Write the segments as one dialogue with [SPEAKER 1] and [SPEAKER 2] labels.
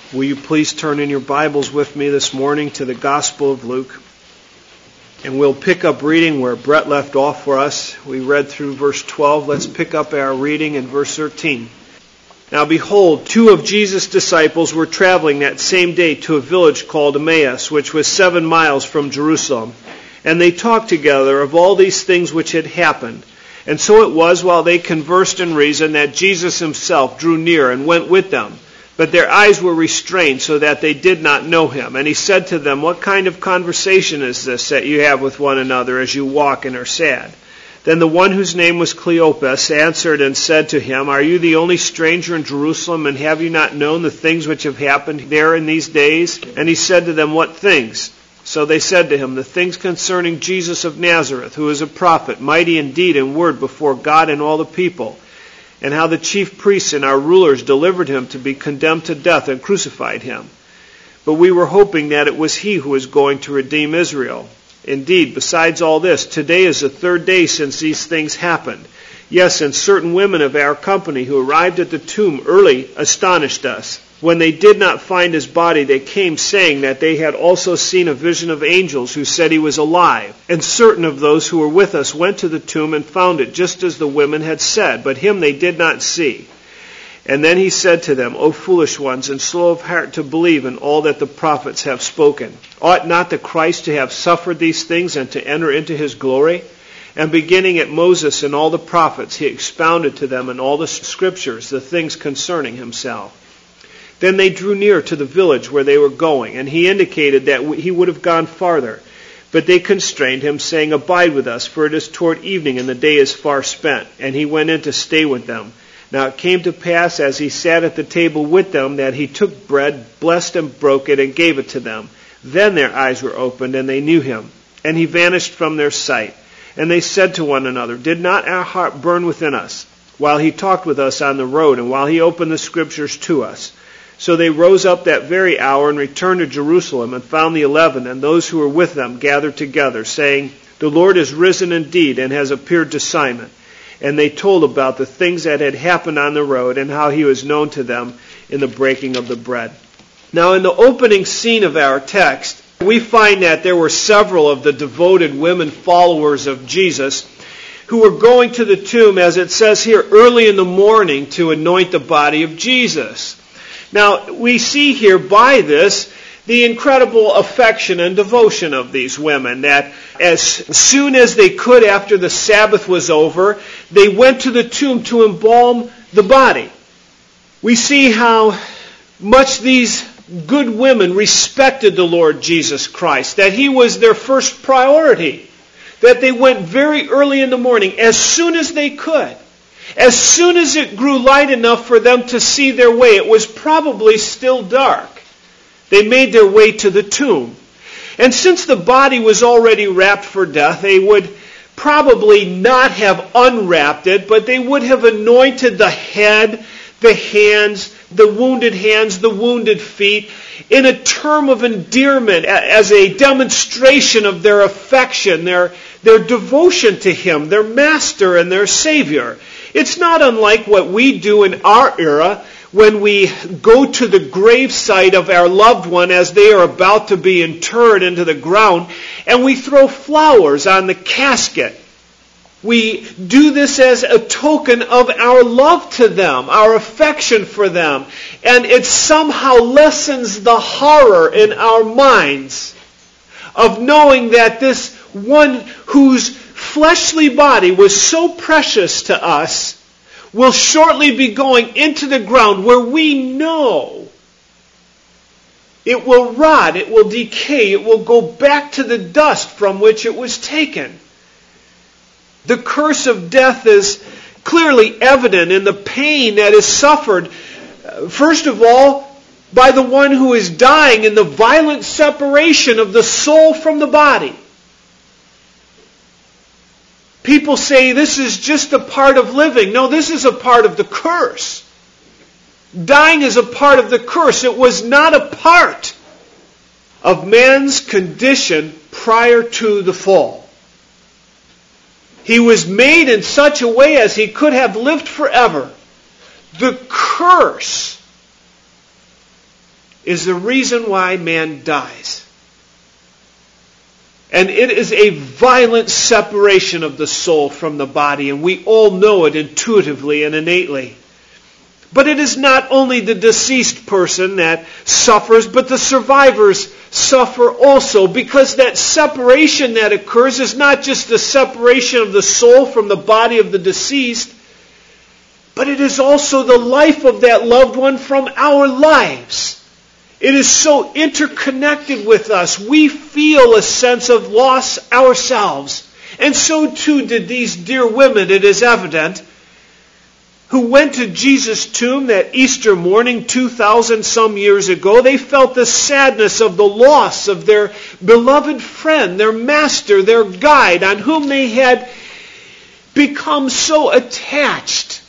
[SPEAKER 1] Will you please turn in your Bibles with me this morning to the Gospel of Luke? And we'll pick up reading where Brett left off for us. We read through verse 12. Let's pick up our reading in verse 13. Now behold, 2 of Jesus' disciples were traveling that same day to a village called Emmaus, which was 7 miles from Jerusalem. And they talked together of all these things which had happened. And so it was, while they conversed and reasoned, that Jesus himself drew near and went with them. But their eyes were restrained so that they did not know him. And he said to them, "What kind of conversation is this that you have with one another as you walk and are sad?" Then the one whose name was Cleopas answered and said to him, "Are you the only stranger in Jerusalem, and have you not known the things which have happened there in these days?" And he said to them, "What things?" So they said to him, "The things concerning Jesus of Nazareth, who is a prophet, mighty in deed and word before God and all the people, and how the chief priests and our rulers delivered him to be condemned to death and crucified him. But we were hoping that it was he who was going to redeem Israel. Indeed, besides all this, today is the 3rd day since these things happened. Yes, and certain women of our company who arrived at the tomb early astonished us. When they did not find his body, they came saying that they had also seen a vision of angels who said he was alive. And certain of those who were with us went to the tomb and found it just as the women had said, but him they did not see." And then he said to them, "O foolish ones, and slow of heart to believe in all that the prophets have spoken. Ought not the Christ to have suffered these things and to enter into his glory?" And beginning at Moses and all the prophets, he expounded to them in all the scriptures the things concerning himself. Then they drew near to the village where they were going, and he indicated that he would have gone farther. But they constrained him, saying, "Abide with us, for it is toward evening, and the day is far spent." And he went in to stay with them. Now it came to pass, as he sat at the table with them, that he took bread, blessed and broke it, and gave it to them. Then their eyes were opened, and they knew him. And he vanished from their sight. And they said to one another, "Did not our heart burn within us, while he talked with us on the road, and while he opened the scriptures to us?" So they rose up that very hour and returned to Jerusalem, and found the 11 and those who were with them gathered together, saying, "The Lord is risen indeed and has appeared to Simon." And they told about the things that had happened on the road, and how he was known to them in the breaking of the bread. Now in the opening scene of our text, we find that there were several of the devoted women followers of Jesus who were going to the tomb, as it says here, early in the morning to anoint the body of Jesus. Now, we see here by this the incredible affection and devotion of these women, that as soon as they could after the Sabbath was over, they went to the tomb to embalm the body. We see how much these good women respected the Lord Jesus Christ, that he was their first priority, that they went very early in the morning, as soon as they could. As soon as it grew light enough for them to see their way, it was probably still dark, they made their way to the tomb. And since the body was already wrapped for death, they would probably not have unwrapped it, but they would have anointed the head, the hands, the wounded feet, in a term of endearment, as a demonstration of their affection, their devotion to him, their master and their Savior. It's not unlike what we do in our era when we go to the gravesite of our loved one as they are about to be interred into the ground, and we throw flowers on the casket. We do this as a token of our love to them, our affection for them, and it somehow lessens the horror in our minds of knowing that this one whose fleshly body was so precious to us will shortly be going into the ground where we know it will rot, it will decay, it will go back to the dust from which it was taken. The curse of death is clearly evident in the pain that is suffered, first of all, by the one who is dying in the violent separation of the soul from the body. People say this is just a part of living. No, this is a part of the curse. Dying is a part of the curse. It was not a part of man's condition prior to the fall. He was made in such a way as he could have lived forever. The curse is the reason why man dies. And it is a violent separation of the soul from the body, and we all know it intuitively and innately. But it is not only the deceased person that suffers, but the survivors suffer also, because that separation that occurs is not just the separation of the soul from the body of the deceased, but it is also the life of that loved one from our lives. It is so interconnected with us. We feel a sense of loss ourselves. And so too did these dear women, it is evident, who went to Jesus' tomb that Easter morning 2,000 some years ago. They felt the sadness of the loss of their beloved friend, their master, their guide, on whom they had become so attached.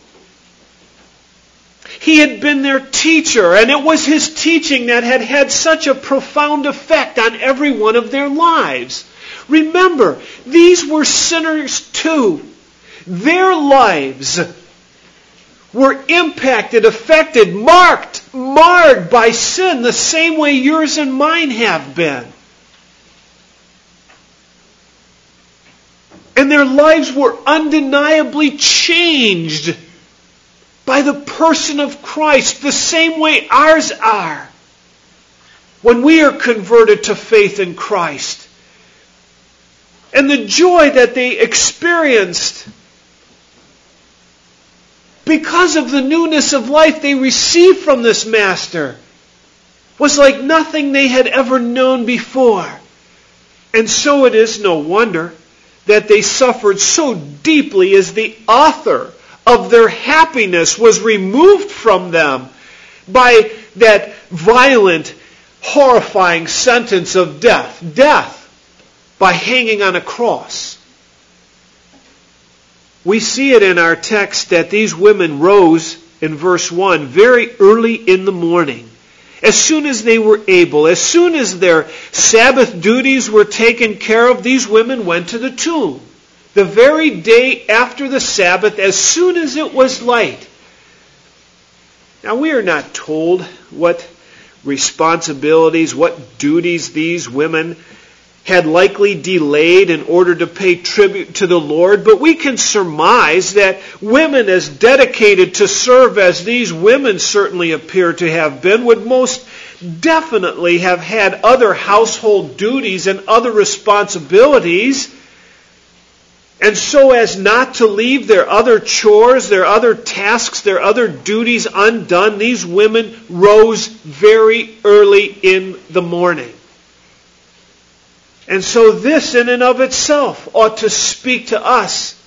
[SPEAKER 1] He had been their teacher, and it was his teaching that had had such a profound effect on every one of their lives. Remember, these were sinners too. Their lives were impacted, affected, marred by sin the same way yours and mine have been. And their lives were undeniably changed by the person of Christ, the same way ours are when we are converted to faith in Christ. And the joy that they experienced because of the newness of life they received from this Master was like nothing they had ever known before. And so it is no wonder that they suffered so deeply as the author of their happiness was removed from them by that violent, horrifying sentence of death. Death by hanging on a cross. We see it in our text that these women rose, in verse 1, very early in the morning. As soon as they were able, as soon as their Sabbath duties were taken care of, these women went to the tomb. The very day after the Sabbath, as soon as it was light. Now, we are not told what responsibilities, what duties these women had likely delayed in order to pay tribute to the Lord, but we can surmise that women as dedicated to serve as these women certainly appear to have been would most definitely have had other household duties and other responsibilities. And so as not to leave their other chores, their other tasks, their other duties undone, these women rose very early in the morning. And so this in and of itself ought to speak to us,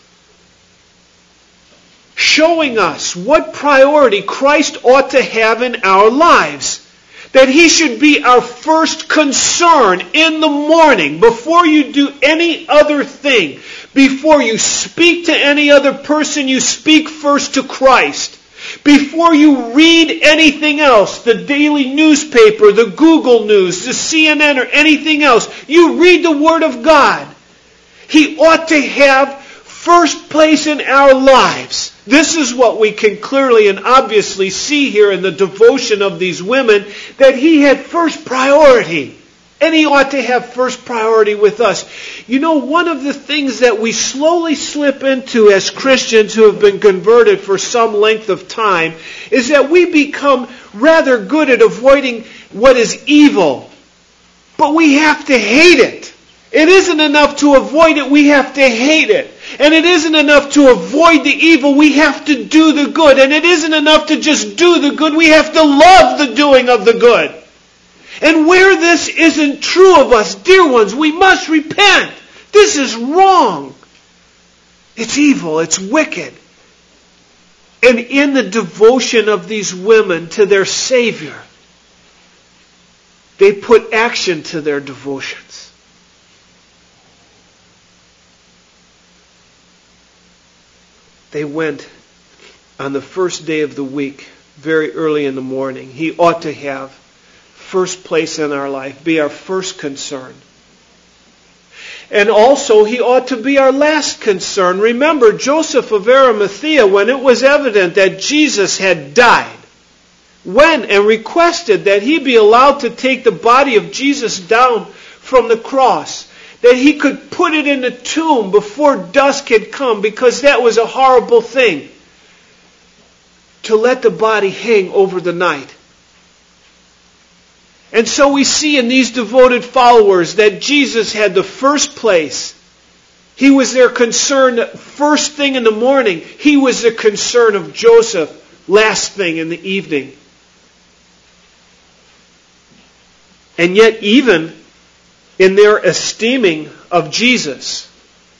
[SPEAKER 1] showing us what priority Christ ought to have in our lives. That He should be our first concern in the morning before you do any other thing. Before you speak to any other person, you speak first to Christ. Before you read anything else, the daily newspaper, the Google News, the CNN, or anything else, you read the Word of God. He ought to have first place in our lives. This is what we can clearly and obviously see here in the devotion of these women, that He had first priority. And He ought to have first priority with us. You know, one of the things that we slowly slip into as Christians who have been converted for some length of time is that we become rather good at avoiding what is evil. But we have to hate it. It isn't enough to avoid it, we have to hate it. And it isn't enough to avoid the evil, we have to do the good. And it isn't enough to just do the good, we have to love the doing of the good. And where this isn't true of us, dear ones, we must repent. This is wrong. It's evil, it's wicked. And in the devotion of these women to their Savior, they put action to their devotions. They went on the first day of the week, very early in the morning. He ought to have first place in our life, be our first concern. And also, He ought to be our last concern. Remember, Joseph of Arimathea, when it was evident that Jesus had died, went and requested that he be allowed to take the body of Jesus down from the cross, that he could put it in the tomb before dusk had come, because that was a horrible thing, to let the body hang over the night. And so we see in these devoted followers that Jesus had the first place. He was their concern first thing in the morning. He was the concern of Joseph last thing in the evening. And yet even in their esteeming of Jesus,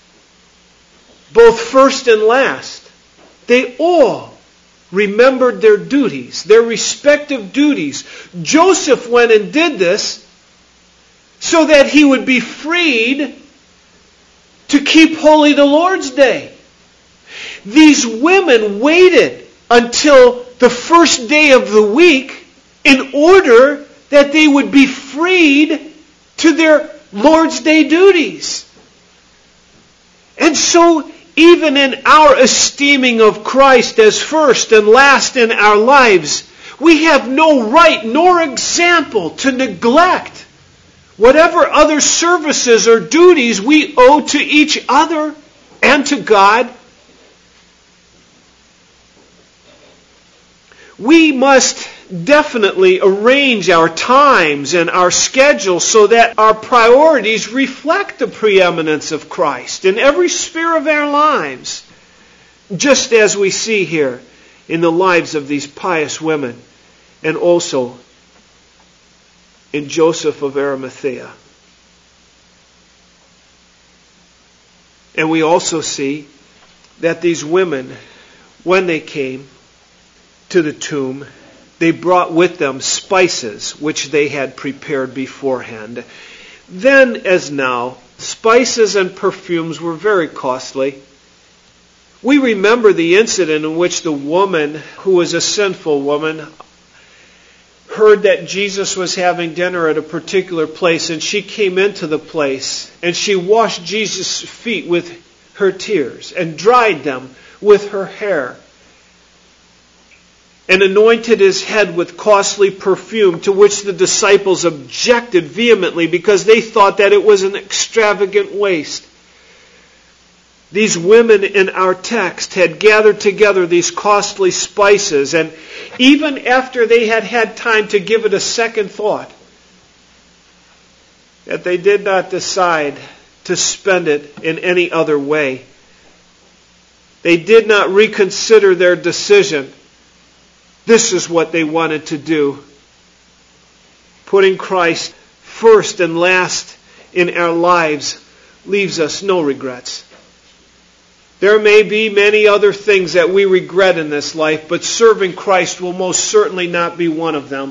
[SPEAKER 1] both first and last, they all remembered their duties, their respective duties. Joseph went and did this so that he would be freed to keep holy the Lord's Day. These women waited until the first day of the week in order that they would be freed to their Lord's Day duties. And so, even in our esteeming of Christ as first and last in our lives, we have no right nor example to neglect whatever other services or duties we owe to each other and to God. We must definitely arrange our times and our schedule so that our priorities reflect the preeminence of Christ in every sphere of our lives, just as we see here in the lives of these pious women and also in Joseph of Arimathea. And we also see that these women, when they came to the tomb, they brought with them spices which they had prepared beforehand. Then as now, spices and perfumes were very costly. We remember the incident in which the woman, who was a sinful woman, heard that Jesus was having dinner at a particular place, and she came into the place and she washed Jesus' feet with her tears and dried them with her hair, and anointed his head with costly perfume, to which the disciples objected vehemently because they thought that it was an extravagant waste. These women in our text had gathered together these costly spices, and even after they had had time to give it a second thought, that they did not decide to spend it in any other way. They did not reconsider their decision. This is what they wanted to do. Putting Christ first and last in our lives leaves us no regrets. There may be many other things that we regret in this life, but serving Christ will most certainly not be one of them.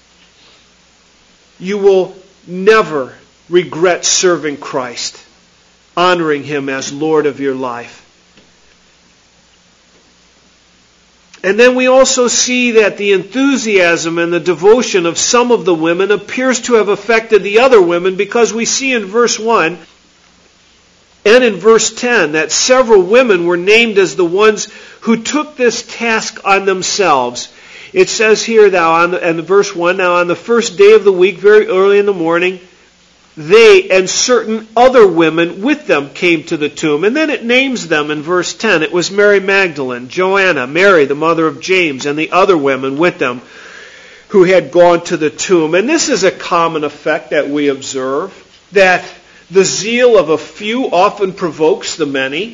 [SPEAKER 1] You will never regret serving Christ, honoring Him as Lord of your life. And then we also see that the enthusiasm and the devotion of some of the women appears to have affected the other women, because we see in verse 1 and in verse 10 that several women were named as the ones who took this task on themselves. It says here now in verse 1, now on the first day of the week, very early in the morning, they and certain other women with them came to the tomb. And then it names them in verse 10. It was Mary Magdalene, Joanna, Mary, the mother of James, and the other women with them who had gone to the tomb. And this is a common effect that we observe, that the zeal of a few often provokes the many.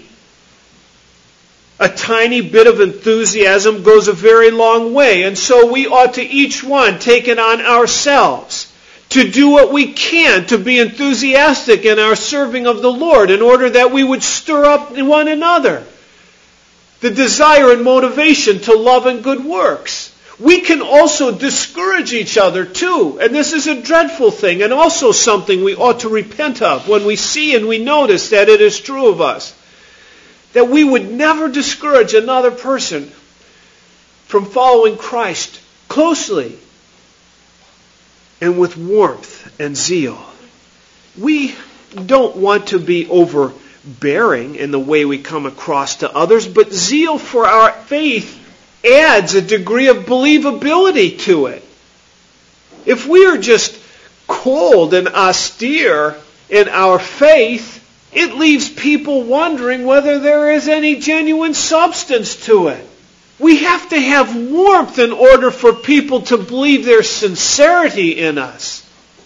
[SPEAKER 1] A tiny bit of enthusiasm goes a very long way. And so we ought to each one take it on ourselves to do what we can to be enthusiastic in our serving of the Lord, in order that we would stir up in one another the desire and motivation to love and good works. We can also discourage each other too, and this is a dreadful thing, and also something we ought to repent of when we see and we notice that it is true of us, that we would never discourage another person from following Christ closely and with warmth and zeal. We don't want to be overbearing in the way we come across to others, but zeal for our faith adds a degree of believability to it. If we are just cold and austere in our faith, it leaves people wondering whether there is any genuine substance to it. We have to have warmth in order for people to believe there's sincerity in us.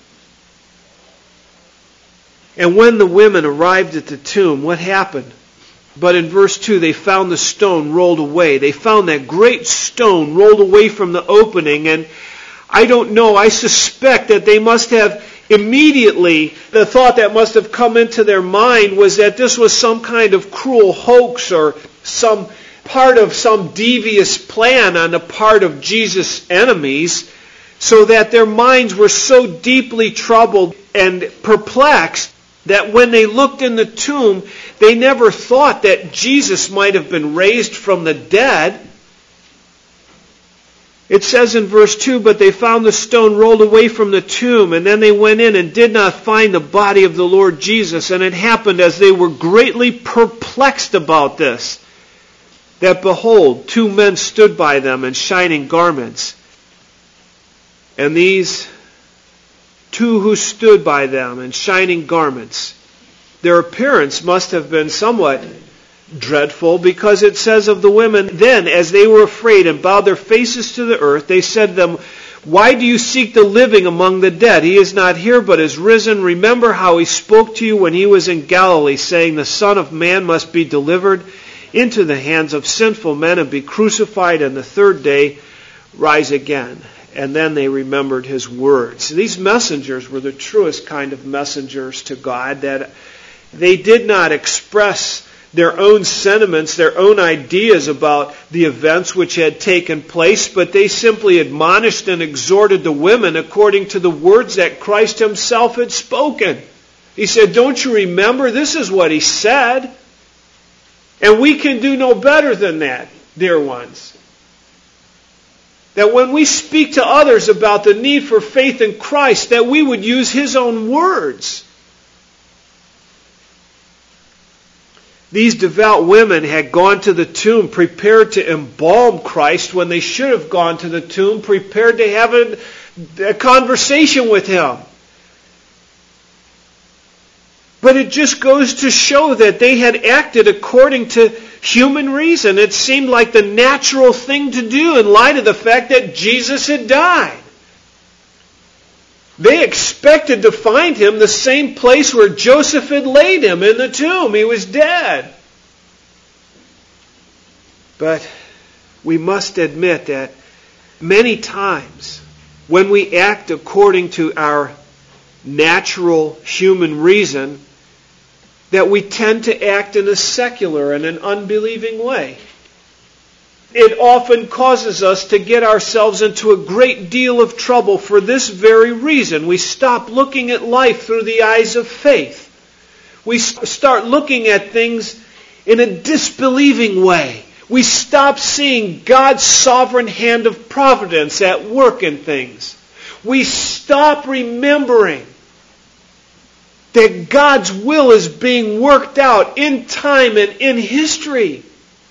[SPEAKER 1] And when the women arrived at the tomb, what happened? But in verse 2, they found the stone rolled away. They found that great stone rolled away from the opening. And I don't know, I suspect that they must have immediately, the thought that must have come into their mind was that this was some kind of cruel hoax or some part of some devious plan on the part of Jesus' enemies, so that their minds were so deeply troubled and perplexed that when they looked in the tomb, they never thought that Jesus might have been raised from the dead. It says in verse 2, but they found the stone rolled away from the tomb, and then they went in and did not find the body of the Lord Jesus. And it happened as they were greatly perplexed about this, that behold, two men stood by them in shining garments. And these two who stood by them in shining garments, their appearance must have been somewhat dreadful, because it says of the women, then as they were afraid and bowed their faces to the earth, they said to them, why do you seek the living among the dead? He is not here, but is risen. Remember how he spoke to you when he was in Galilee, saying, the Son of Man must be delivered into the hands of sinful men and be crucified, and the third day rise again. And then they remembered his words. These messengers were the truest kind of messengers to God, that they did not express their own sentiments, their own ideas about the events which had taken place, but they simply admonished and exhorted the women according to the words that Christ himself had spoken. He said, don't you remember? This is what he said. And we can do no better than that, dear ones. That when we speak to others about the need for faith in Christ, that we would use his own words. These devout women had gone to the tomb prepared to embalm Christ, when they should have gone to the tomb prepared to have a conversation with him. But it just goes to show that they had acted according to human reason. It seemed like the natural thing to do in light of the fact that Jesus had died. They expected to find him the same place where Joseph had laid him, in the tomb. He was dead. But we must admit that many times when we act according to our natural human reason, that we tend to act in a secular and an unbelieving way. It often causes us to get ourselves into a great deal of trouble for this very reason. We stop looking at life through the eyes of faith. We start looking at things in a disbelieving way. We stop seeing God's sovereign hand of providence at work in things. We stop remembering that God's will is being worked out in time and in history.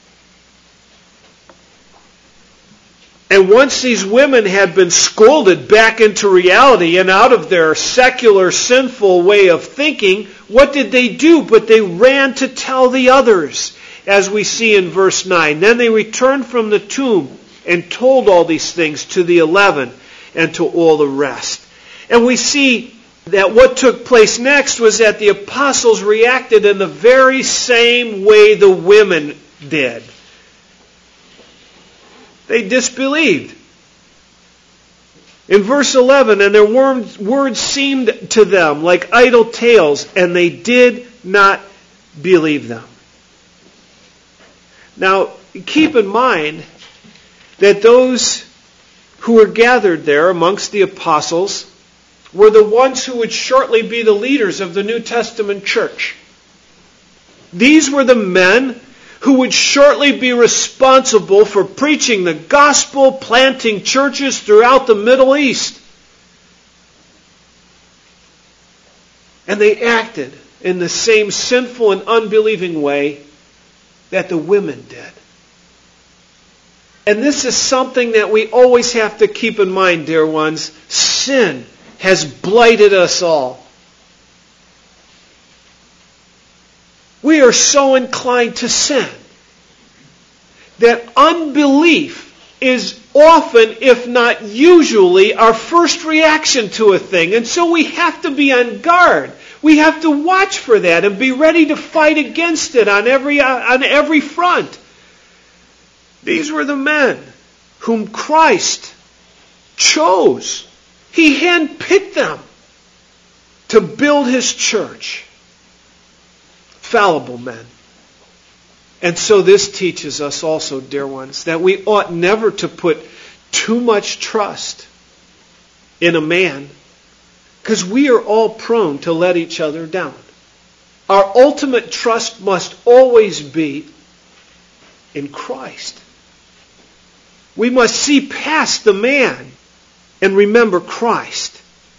[SPEAKER 1] And once these women had been scolded back into reality and out of their secular, sinful way of thinking, what did they do? But they ran to tell the others, as we see in verse 9. Then they returned from the tomb and told all these things to the 11 and to all the rest. And we see that what took place next was that the apostles reacted in the very same way the women did. They disbelieved. In verse 11, and their words seemed to them like idle tales, and they did not believe them. Now, keep in mind that those who were gathered there amongst the apostles were the ones who would shortly be the leaders of the New Testament church. These were the men who would shortly be responsible for preaching the gospel, planting churches throughout the Middle East. And they acted in the same sinful and unbelieving way that the women did. And this is something that we always have to keep in mind, dear ones. Sin has blighted us all. We are so inclined to sin that unbelief is often, if not usually, our first reaction to a thing. And so we have to be on guard. We have to watch for that and be ready to fight against it on every front. These were the men whom Christ chose. He handpicked them to build His church. Fallible men. And so this teaches us also, dear ones, that we ought never to put too much trust in a man, because we are all prone to let each other down. Our ultimate trust must always be in Christ. We must see past the man and remember Christ.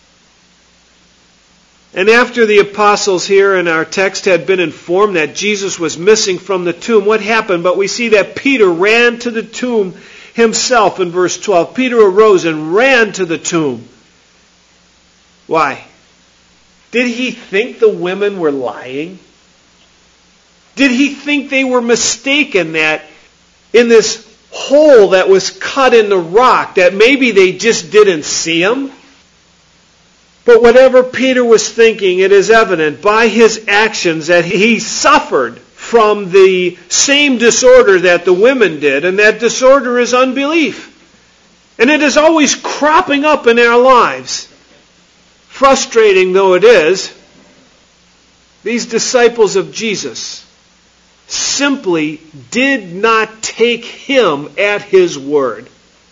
[SPEAKER 1] And after the apostles here in our text had been informed that Jesus was missing from the tomb, what happened? But we see that Peter ran to the tomb himself in verse 12. Peter arose and ran to the tomb. Why? Did he think the women were lying? Did he think they were mistaken that in this hole that was cut in the rock, that maybe they just didn't see him? But whatever Peter was thinking, it is evident by his actions that he suffered from the same disorder that the women did, and that disorder is unbelief. And it is always cropping up in our lives. Frustrating though it is, these disciples of Jesus simply did not take Him at His word.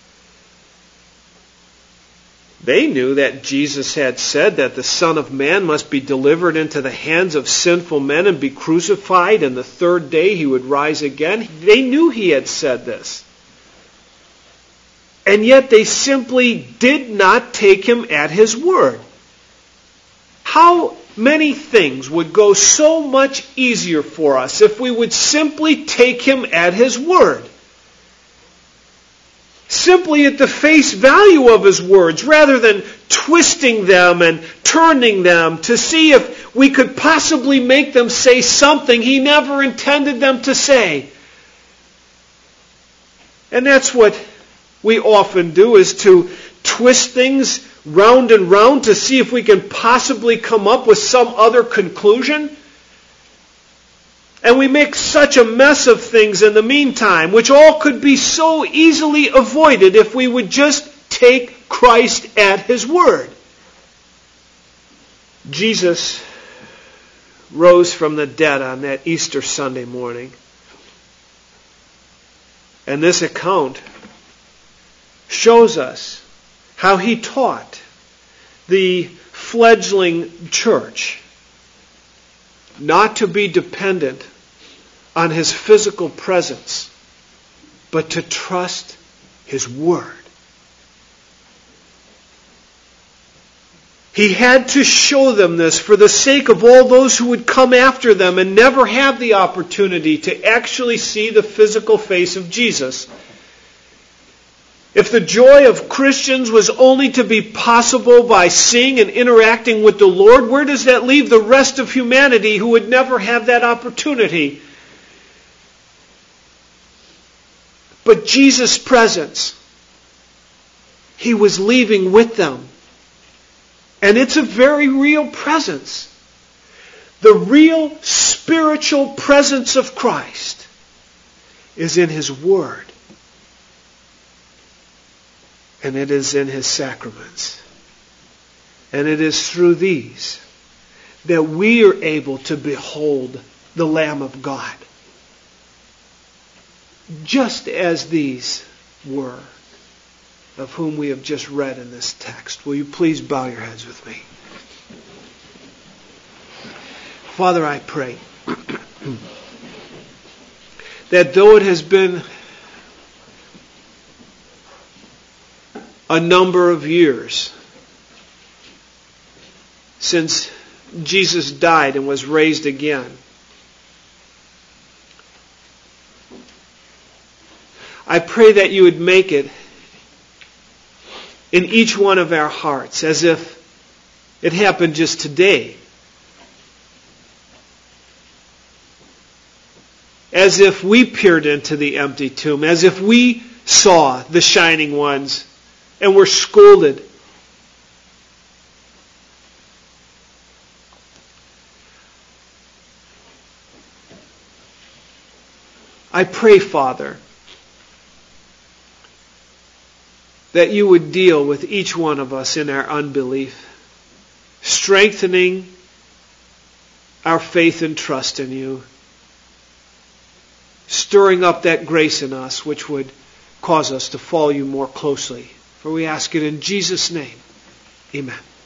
[SPEAKER 1] They knew that Jesus had said that the Son of Man must be delivered into the hands of sinful men and be crucified, and the third day He would rise again. They knew He had said this. And yet they simply did not take Him at His word. How many things would go so much easier for us if we would simply take Him at His word? Simply at the face value of His words, rather than twisting them and turning them to see if we could possibly make them say something He never intended them to say. And that's what we often do, is to twist things round and round to see if we can possibly come up with some other conclusion. And we make such a mess of things in the meantime, which all could be so easily avoided if we would just take Christ at His word. Jesus rose from the dead on that Easter Sunday morning. And this account shows us how He taught the fledgling church not to be dependent on His physical presence, but to trust His word. He had to show them this for the sake of all those who would come after them and never have the opportunity to actually see the physical face of Jesus. If the joy of Christians was only to be possible by seeing and interacting with the Lord, where does that leave the rest of humanity who would never have that opportunity? But Jesus' presence, He was leaving with them. And it's a very real presence. The real spiritual presence of Christ is in His Word. And it is in His sacraments. And it is through these that we are able to behold the Lamb of God. Just as these were, of whom we have just read in this text. Will you please bow your heads with me? Father, I pray that though it has been a number of years since Jesus died and was raised again, I pray that you would make it in each one of our hearts as if it happened just today. As if we peered into the empty tomb, as if we saw the shining ones and were scolded. I pray, Father, that you would deal with each one of us in our unbelief, strengthening our faith and trust in you, stirring up that grace in us which would cause us to follow you more closely. For we ask it in Jesus' name. Amen.